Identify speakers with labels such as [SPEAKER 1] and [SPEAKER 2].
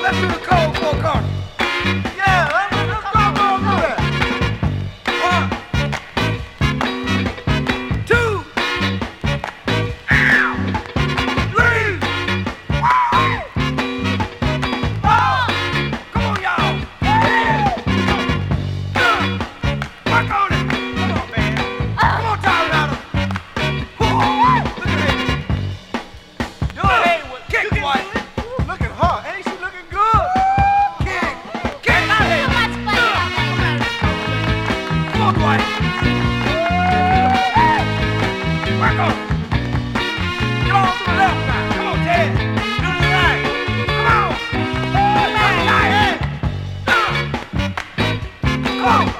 [SPEAKER 1] let's do the cold four corner. Yeah, let's go on through that. 1, 2, 3, 4. Come on, y'all. Yeah. Work on it. Come on, man. Come on, Tyler. Look at it. Do it. Kick, boy. Look at her. Ain't she looking good? Kick. Kick. Come on, Dwight. Work on it. Come on to the left now. Come on, Ted. Do the right. Come on. Come on. Come on.